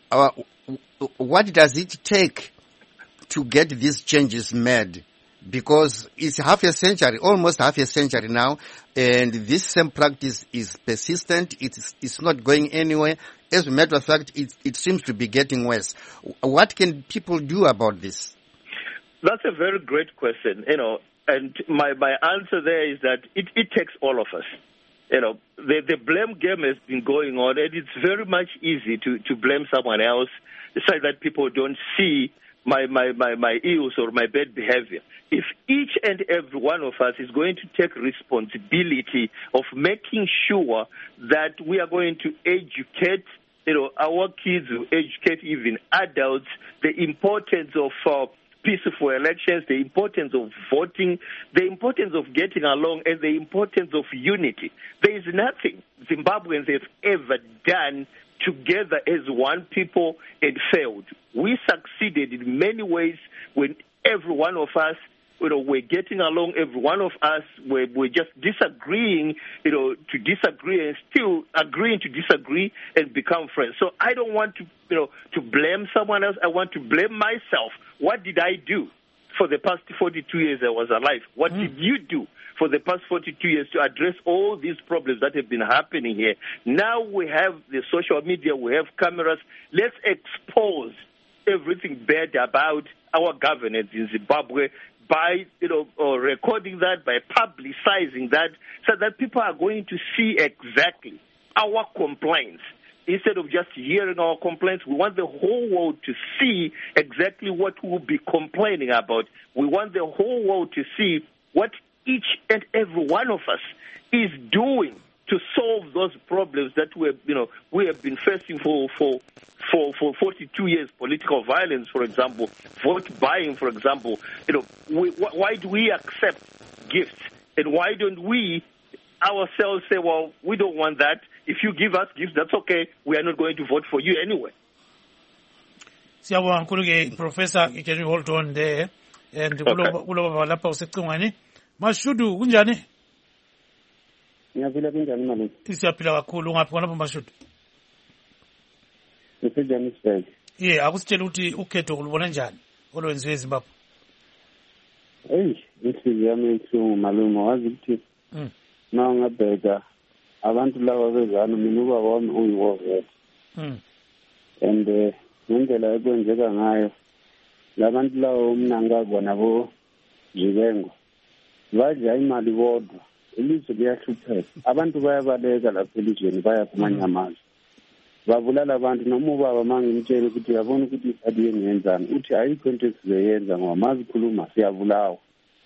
What does it take to get these changes made? Because it's almost half a century now, and this same practice is persistent. It's not going anywhere. As a matter of fact, it seems to be getting worse. What can people do about this? That's a very great question, and my answer there is that it takes all of us. The blame game has been going on, and it's very much easy to blame someone else so that people don't see my ills or my bad behavior. If each and every one of us is going to take responsibility of making sure that we are going to educate, our kids, educate even adults, the importance of peaceful elections, the importance of voting, the importance of getting along, and the importance of unity. There is nothing Zimbabweans have ever done together as one people and failed. We succeeded in many ways when every one of us, we're getting along. Every one of us, we're just disagreeing, to disagree and still agreeing to disagree and become friends. So I don't want to blame someone else. I want to blame myself. What did I do for the past 42 years I was alive? What did you do for the past 42 years to address all these problems that have been happening here? Now we have the social media, we have cameras. Let's expose everything bad about our governance in Zimbabwe by recording that, by publicizing that, so that people are going to see exactly our complaints. Instead of just hearing our complaints, we want the whole world to see exactly what we'll be complaining about. We want the whole world to see what each and every one of us is doing to solve those problems that we have been facing for 42 years. Political violence, for example, vote buying, for example. Why do we accept gifts, and why don't we ourselves say, well, we don't want that. If you give us gifts, that's okay. We are not going to vote for you anyway. Siyabonga kakhulu ke Professor, can you hold on there? And kuloba lapha usecingweni. Mashudu kunjani? Ngiyaphila kunjani manje? Siyaphila kakhulu. Ungaphi khona Mashudu? NgiseJohannesburg. Akusitshela ukuthi ukhetho ulubona njani olwenziwe eZimbabwe? Inhliziyo yami ibuhlungu malume, wazi ukuthi ma ungabheka abantu laba bezana mina ubaba wami uyiwovete. And ngendlela ekwenzeka ngayo labantu laba mina ngabona bo Jibengo badla imali bodwa, ilizwe liyahlupheka, abantu bayabaleka lapha elizweni baya kumanye amazwe, babulala abantu. Noma ubaba mangimtshela ukuthi yabona ukuthi adiye ngenzani, uthi ayikho into esizoyenza ngoba mazikhuluma siyabulawa.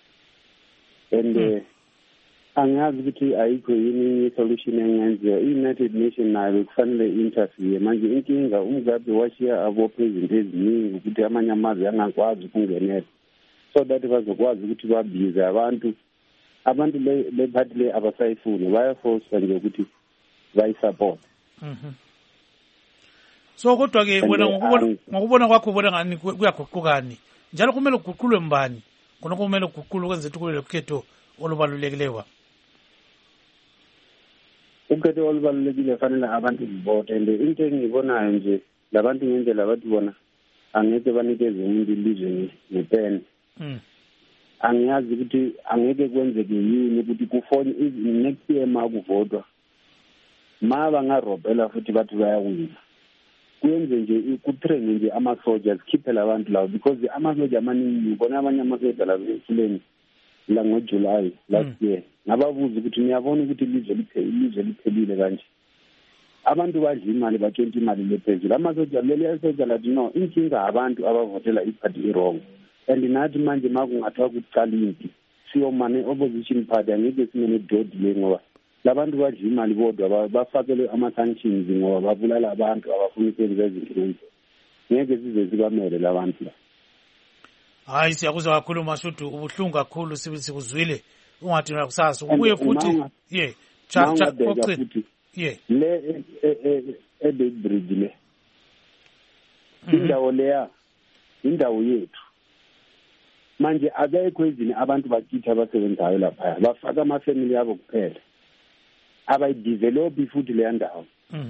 And angazi ukuthi ayikho yini solution engenziwa. I-United Nations nayo kufanele interview manje. Inkinga uMgabe washiya abo-president eziningi ukuthi amanye amazwe angakwazi ukungenela, so that bazokwazi ukuthi babize abantu lephathi le abasayifuni, bayaforsa nje ukuthi bayisupport. So kodwa-ke wena ngokubona kwakho ubona ngani kuyaguqukani njalo kumele kuguqulwe mbani khona kumele kuguqulwe ukwenza ukuthi kube lokhetho olubalulekileyo? Ukhetho olubalulekile fanele abantu vote, and into engiyibonayo nje labantu ngendlela abathi bona angeke banikeze umuntu ilizwe nepeni. Angiyazi ukuthi angeke kwenzeke yini ukuthi kufone next year ma kuvotwa ma bangarobhela futhi bathi bayawina, kuyenze nje kutrain nje ama-soldiers, khiphela abantu labo, because ama-soldier amaningi ngibona abanye ama-soldier labo emfuleni la ngoJuly last year. Ngababuza ukuthi niyabona ukuthi ilizwe liphelile kanje, abantu badla imali batshontsha imali lephezulu. Ama-soldier leli lathi no, inkinga abantu abavotela iphathi i-wrong. And nathi manje ma kungathiwa kucala impi siyomane opposition party angeke simene dodi le ngoba labantu badla imali bodwa bafakele ama-sanctions ngoba babulala abantu abafuna ukwenza izinto. Ngeke size sibamele labantu la. Hayi, siyakuzwa kakhulu Mashudu, ubuhlungu kakhulu sikuzwile. Ungathi kusasa ubuye futhi le eBridge le indawo leya indawo yethu manje akekho izini abantu bakitha abasebenzayo lapha, bafaka amafamily yabo kuphela, abayidevelop futhi le ndawo.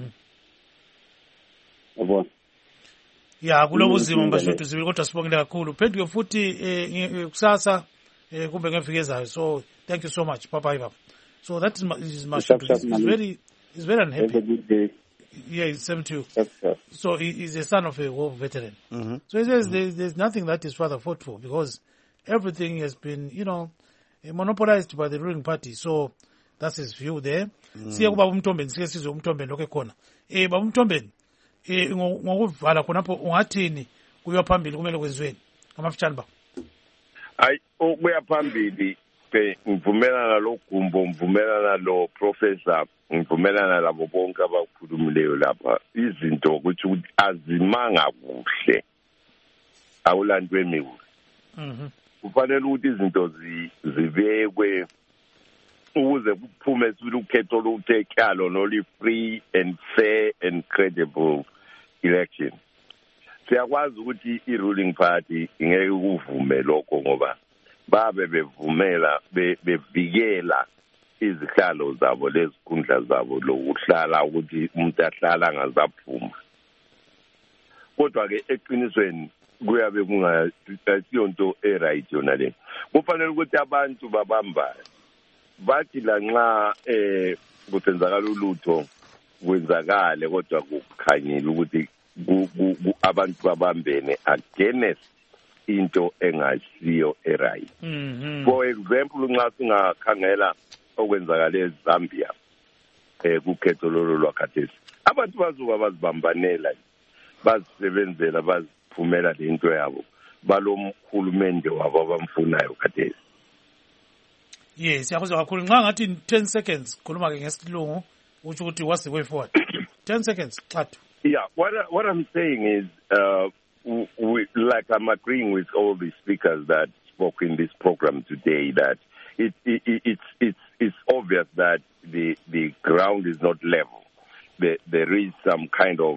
Yabona? Kulobu zima Mashudu sibili kodwa sibongile kakhulu. Phenduke futhi kusasa kumbe ngeviki ezayo. So thank you so much. Bye bye. So that is Mashudu. He's very unhappy. Have a good day. Yeah, same to you. Yes, so he's a son of a war veteran. So he says there's nothing that his father fought for because everything has been, monopolized by the ruling party. So that's his view there. Siya kuba uMthombeni, sike sizwe uMthombeni lokho ekhona. Baba uMthombeni, ngokuvala khonapho ungathini kuya phambili kumele kwenziweni ngamafitshane ba? Hayi, ukuya phambili ngivumelana loGumbo, ngivumelana lo professor, ngivumelana labo bonke abakhulumileyo lapha. Izinto ukuthi azimanga kuhle awulandwe miwulo. Kufanele ukuthi izinto zibekwe ukuze kuphume ukhetho oluthekhalo noli free and fair and credible election. Siyakwazi ukuthi i-ruling party ingeke kuvume lokho ngoba babe bevumela bevikela izihlalo zabo lezikhundla zabo lokuhlala ukuthi umuntu ahlala angazaphuma. Kodwa ke eqinisweni kuyabe kungasiyo right yona le. Kufanele ukuthi abantu babambane bathi lanxa kusenzakala ulutho kwenzakale kodwa kukhanyile ukuthi abantu babambene against into engasiyo right. For example, nxa singakhangela okwenzakala eZambia kukhetho lolo lwakhathesi, abantu bazuka bazibambanela bazisebenzela baziphumela lento yabo balomkhulumende wabo abamfunayo khathesi. Yes, siyakuzwa kakhulu. Nxa ngathi 10 seconds khuluma ke ngesilungu uthi ukuthi what's the way forward? 10 seconds xathu. Yeah, what I'm saying is like I'm agreeing with all the speakers that spoke in this program today that it's obvious that the ground is not level. There is some kind of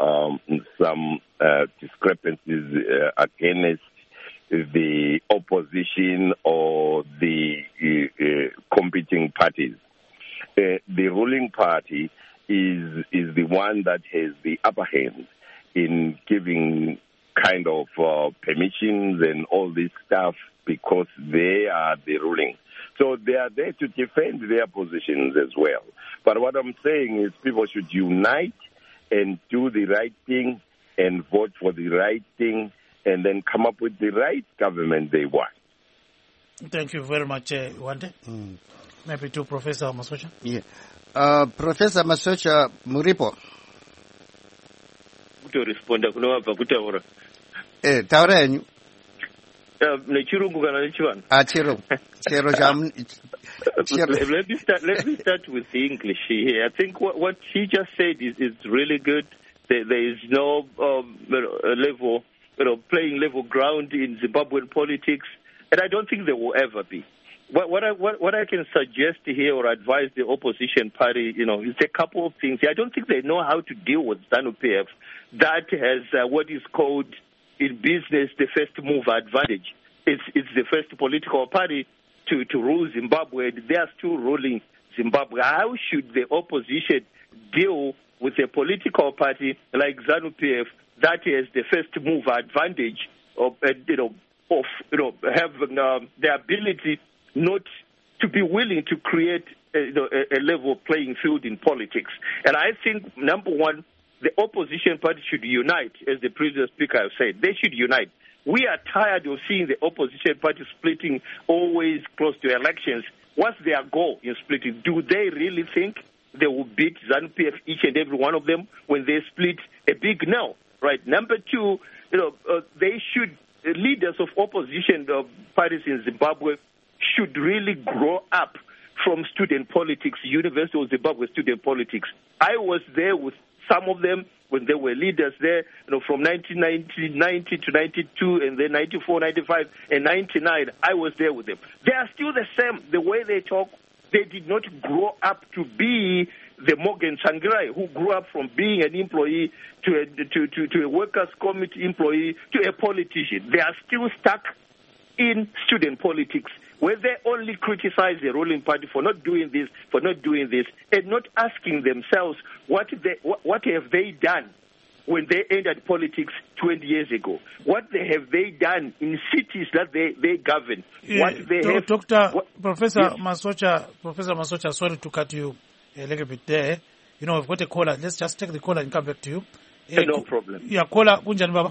some discrepancies against the opposition or the competing parties. the ruling party is the one that has the upper hand in giving kind of permissions and all this stuff because they are the ruling. So they are there to defend their positions as well. But what I'm saying is people should unite and do the right thing and vote for the right thing and then come up with the right government they want. Thank you very much, Wande. Maybe to Professor Masocha. Yeah. Professor Masocha Muripo. To respond to kutaura. Taura yenyu. Nechirungu kana nechivana. Chiro. Let me start with the English here. I think what she just said is really good. There is no level, playing level ground in Zimbabwean politics, and I don't think there will ever be. What I can suggest here or advise the opposition party, is a couple of things. I don't think they know how to deal with ZANU-PF that has what is called in business the first mover advantage. It's the first political party to rule Zimbabwe. They are still ruling Zimbabwe. How should the opposition deal with a political party like ZANU-PF that has the first mover advantage of having the ability not to be willing to create a level playing field in politics? And I think, number one, the opposition party should unite, as the previous speaker has said. They should unite. We are tired of seeing the opposition party splitting always close to elections. What's their goal in splitting? Do they really think they will beat ZANU-PF, each and every one of them, when they split? A big no, right? Number two, they should, leaders of opposition parties in Zimbabwe should really grow up from student politics, University of Zimbabwe student politics. I was there with some of them when they were leaders there, from 1990 to 92, and then 94, 95, and 99. I was there with them. They are still the same. The way they talk, they did not grow up to be the Morgan Tsvangirai, who grew up from being an employee to a workers' committee employee to a politician. They are still stuck in student politics, where they only criticize the ruling party for not doing this, and not asking themselves what have they done when they entered politics 20 years ago. What have they done in cities that they govern? Professor Masocha, sorry to cut you a little bit there. We've got a caller. Let's just take the caller and come back to you. No problem. Yeah, caller, Kunjan Baba.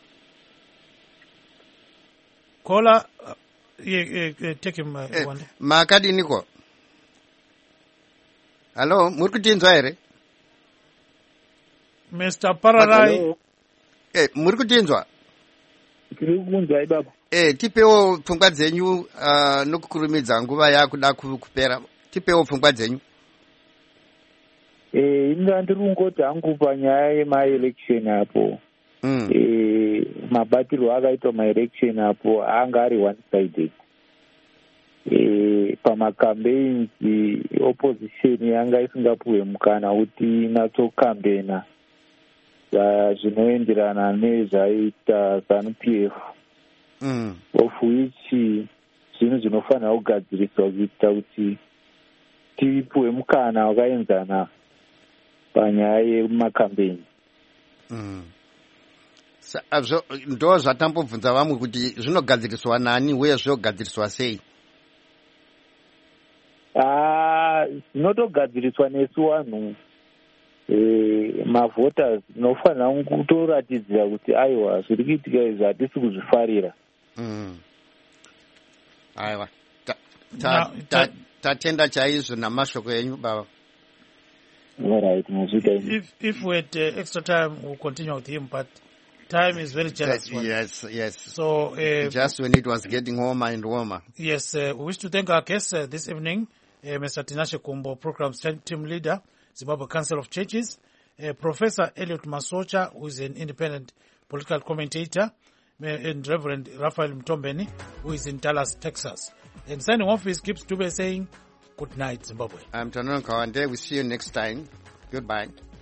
Caller, take him one. Makadi niko. Hello, murikutinzwa here? Mr. Pararai. Murikutinzwa? Tirikunzwa ibaba. Tipewo pfungwa dzenyu nokukurumidza nguva yakuda kupera. Tipewo pfungwa dzenyu. Inga ndirungoti hangu panyaya yema-election apo. Mabatirwo akaitwa ma-election apo anga ari one-sided. Pama-campaigns, opposition yanga isingapuwe mukana kuti inatsokambena zvinoenderana nezvaita ZANU-PF, of which zvinhu zvinofanira kugadziriswa kuita kuti tipuwe mukana wakaenzana panyaya yemacampaign. Ndo zvatambobvunza vamwe kuti zvinogadziriswa nani uye zvinogadziriswa sei? Zvinotogadziriswa nesu vanhu mavhoters nofanira kutoratidzira kuti aiwa zviri kuitika izvi hatisi kuzvifarira. Aiwa, tatenda chaizvo namashoko enyu baba. Alright, if we had extra time, we'll continue with him, but time is very generous. Yes. So just when it was getting warmer and warmer. Yes, we wish to thank our guests this evening, Mr. Tinashe Kumbo, Program Team Leader, Zimbabwe Council of Churches, Professor Elliot Masocha, who is an independent political commentator, and Reverend Raphael Mtombeni, who is in Dallas, Texas. And signing off is Gibbs Dube saying, good night, Zimbabwe. I'm Tanon Kawande. We'll see you next time. Goodbye.